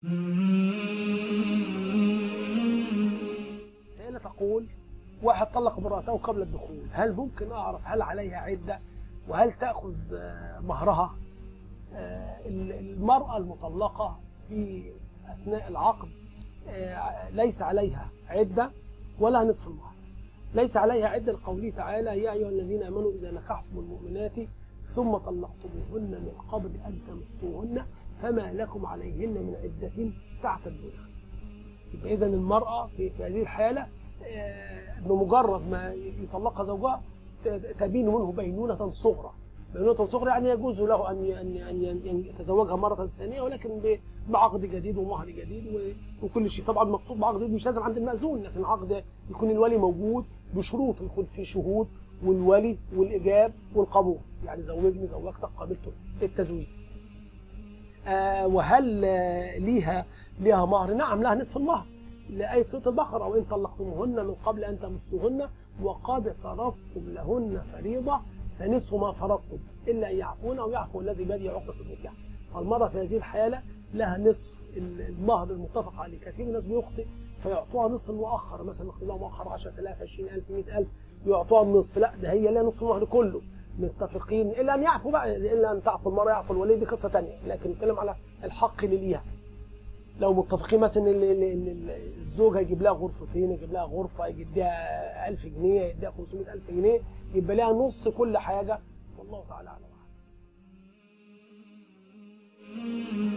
سائلة تقول: واحد طلق امرأته قبل الدخول، هل ممكن أعرف هل عليها عدة وهل تأخذ مهرها؟ المرأة المطلقة في أثناء العقد ليس عليها عدة ولا نصف المهر. ليس عليها عدة لقوله تعالى: يا أيها الذين آمنوا إذا نكحتم المؤمنات ثم طلقتموهن من قبل أن تمسوهن فما لكم عليهن من عدة تعتدونها. يبقى إذن المرأة في هذه الحالة بمجرد ما يطلقها زوجها تبين منه بينونة صغرى. بينونة صغرى يعني يجوز له أن يتزوجها مرة ثانية، ولكن بعقد جديد ومهر جديد وكل شيء. طبعا المقصود بعقد جديد مش لازم عند المأذون، لكن عقد يكون الولي موجود بشروط، يكون في شهود والولي والإجاب والقبول، يعني زوجني زوجتك قابلته التزويج. وهل ليها مهر؟ نعم لها نصف المهر لآية سورة البقرة: وإن طلقتموهن من قبل أن تمسوهن وقد فرضتم لهن فريضة فنصف ما فرضتم إلا أن يعفون أو يعفو الذي بيده عقدة النكاح. فالمرأة في هذه الحالة لها نصف المهر المتفق عليه. كثير من الناس بيخطئ فيعطوها نصف المؤخر، مثلا يخطئوا مؤخر 10,000 20,000 100,000 يعطوها النصف. لا، ده هي لها نصف المهر كله. متفقين إلا أن يعفوا بقى، إلا أن تعفو المرأة يعفو الولي، دي قصة ثانية، لكن نتكلم على الحق اللي ليها. لو متفقين مثلا ان الزوج هيجيب لها غرفتين، يجيب لها غرفه، يديها 1000 جنيه، يديها 500,000 جنيه، يبقى لها نص كل حاجه، والله تعالى اعلم.